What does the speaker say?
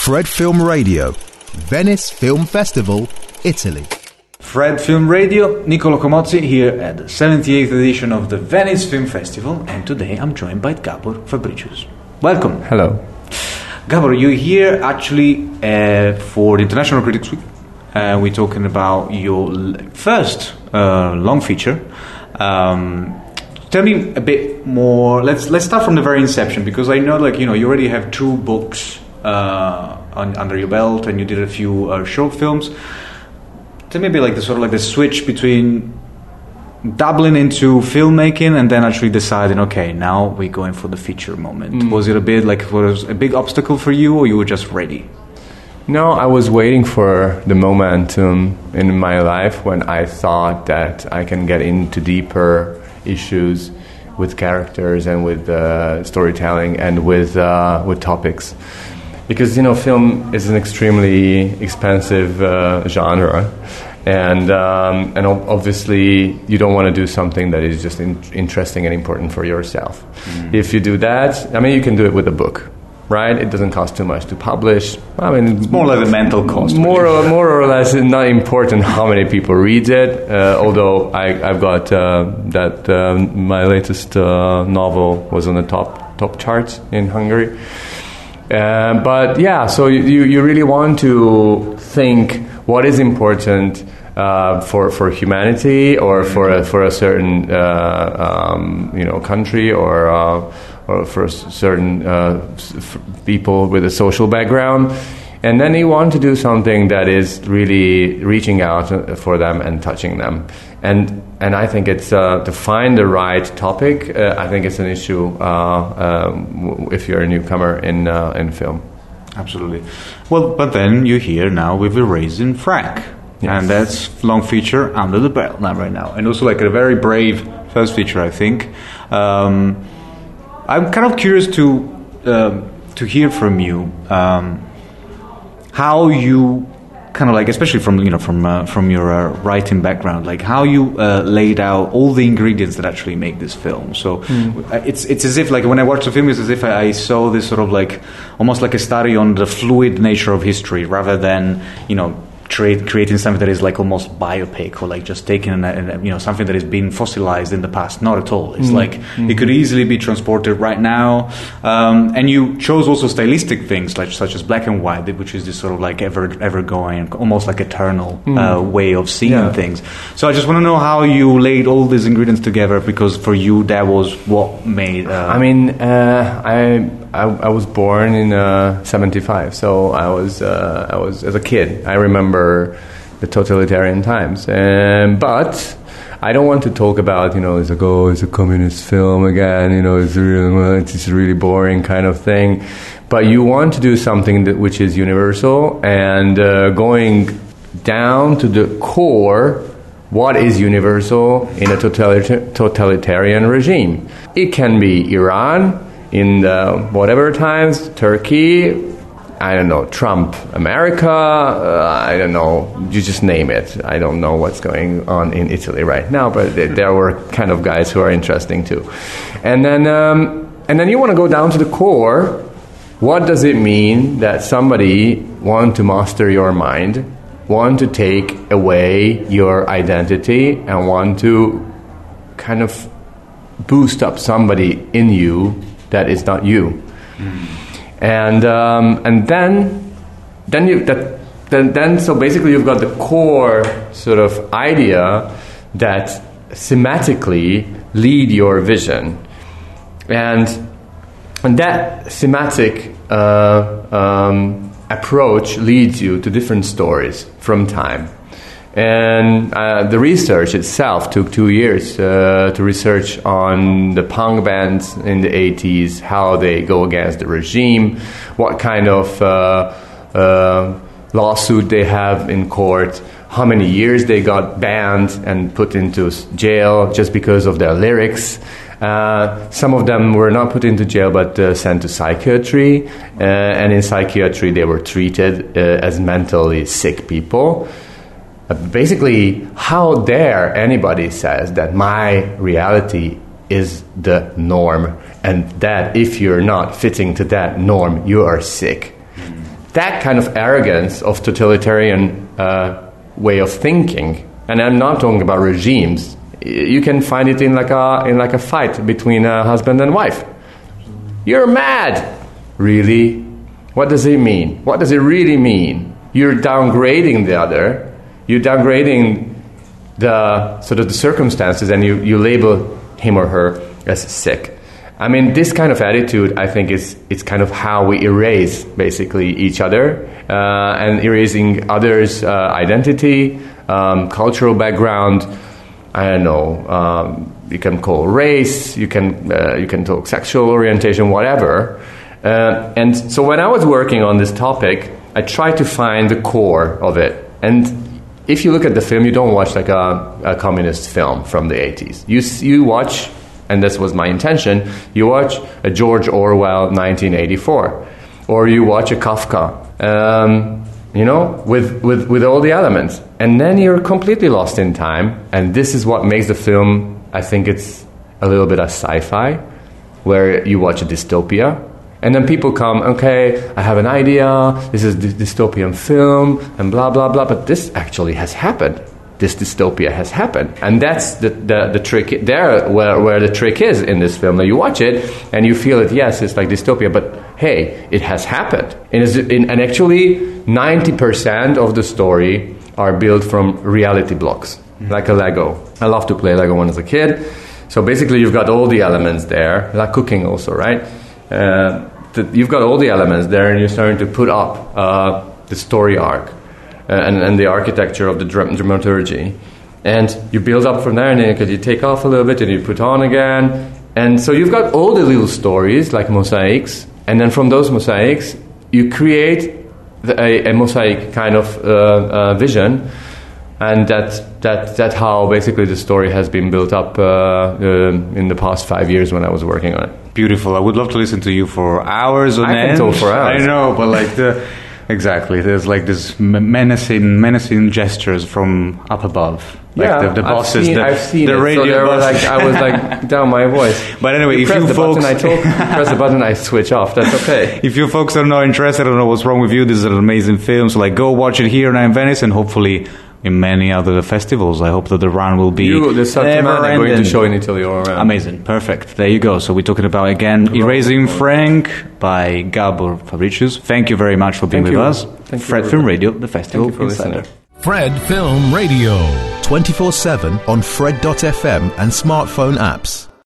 Fred Film Radio, Venice Film Festival, Italy. Fred Film Radio, Niccolo Comozzi here at the 78th edition of the Venice Film Festival, and today I'm joined by Gabor Fabricius. Welcome. Hello. Gabor, you're here actually for the International Critics Week. We're talking about your first long feature. Tell me a bit more. Let's start from the very inception, because I know, you already have 2 books under your belt, and you did a few short films. Tell me a bit the switch between dabbling into filmmaking and then actually deciding, okay, now we're going for the feature moment. Was it a bit was a big obstacle for you, or you were just ready? No, I was waiting for the momentum in my life when I thought that I can get into deeper issues with characters and with storytelling and with topics. Because, film is an extremely expensive genre, and obviously you don't want to do something that is just interesting and important for yourself. If you do that, you can do it with a book, right? It doesn't cost too much to publish. It's more like the mental cost. More or less, it's not important how many people read it. Although I've got that my latest novel was on the top charts in Hungary. But yeah, so you really want to think what is important for humanity, or for a certain country, or for certain people with a social background, and then you want to do something that is really reaching out for them and touching them. And I think it's to find the right topic. I think it's an issue if you're a newcomer in film. Absolutely. Well, but then you're here now with Erasing Frank, yes. And that's long feature under the belt now, right now, and also a very brave first feature, I think. I'm kind of curious to hear from you how you kind of especially from your writing background, how you laid out all the ingredients that actually make this film. So it's as if when I watch the film, it's as if I saw this sort of almost like a study on the fluid nature of history, rather than creating something that is almost biopic, or just taking something that has been fossilized in the past. Not at all. It's it could easily be transported right now, and you chose also stylistic things such as black and white, which is this sort of ever going, almost eternal way of seeing things. So I just want to know how you laid all these ingredients together, because for you that was what made. I was born in 75, so I was as a kid. I remember the totalitarian times, but I don't want to talk about it's a communist film again. It's a really boring kind of thing. But you want to do something which is universal, and going down to the core. What is universal in a totalitarian regime? It can be Iran. In whatever times, Turkey, I don't know, Trump, America, I don't know, you just name it. I don't know what's going on in Italy right now, but there were kind of guys who are interesting too. And then you want to go down to the core. What does it mean that somebody want to master your mind, want to take away your identity, and want to kind of boost up somebody in you that is not you, and then so basically you've got the core sort of idea that thematically lead your vision, and that thematic approach leads you to different stories from time. And the research itself took 2 years to research on the punk bands in the 80s, how they go against the regime, what kind of lawsuit they have in court, how many years they got banned and put into jail just because of their lyrics. Some of them were not put into jail but sent to psychiatry, and in psychiatry they were treated as mentally sick people. Basically, how dare anybody says that my reality is the norm, and that if you're not fitting to that norm, you are sick. that kind of arrogance of totalitarian way of thinking, and I'm not talking about regimes. You can find it in like a fight between a husband and wife. You're mad. Really? What does it mean? What does it really mean? You're downgrading the other. You're downgrading the sort of the circumstances, and you label him or her as sick. I mean, this kind of attitude, I think, it's kind of how we erase basically each other and erasing others' identity, cultural background. I don't know. You can call race. You can talk sexual orientation, whatever. And so when I was working on this topic, I tried to find the core of it. And if you look at the film, you don't watch like a communist film from the 80s. You watch, and this was my intention, you watch a George Orwell 1984, or you watch a Kafka, with all the elements. And then you're completely lost in time, and this is what makes the film, I think it's a little bit of sci-fi, where you watch a dystopia, and then people come, okay, I have an idea, this is the dystopian film, and blah, blah, blah, but this actually has happened. This dystopia has happened. And that's the trick there, where the trick is in this film. Now you watch it, and you feel it, yes, it's like dystopia, but hey, it has happened. And actually, 90% of the story are built from reality blocks, like a Lego. I love to play Lego when I was a kid. So basically, you've got all the elements there, like cooking also, right? You've got all the elements there, and you're starting to put up the story arc and the architecture of the dramaturgy. And you build up from there, and then you take off a little bit, and you put on again. And so you've got all the little stories, like mosaics, and then from those mosaics, you create a mosaic kind of vision, and that's how basically the story has been built up in the past 5 years when I was working on it. Beautiful. I would love to listen to you for hours on end. I can talk for hours. I know, but like exactly, there's like this menacing gestures from up above. Like the bosses, I've seen the it. radio So bosses. I was like down my voice. But anyway, if press you the folks button, I talk. Press the button, I switch off. That's okay. If you folks are not interested, I don't know what's wrong with you. This is an amazing film. So like, go watch it here now in Venice, and hopefully in many other festivals. I hope that the run will be the Sattiman are going to show in Italy all around. Amazing, perfect. There you go. So we're talking about again Erasing Frank by Gabor Fabricius. Thank you very much for being with us. Fred Film Radio, the festival insider. Fred Film Radio. 24/7 on Fred.fm and smartphone apps.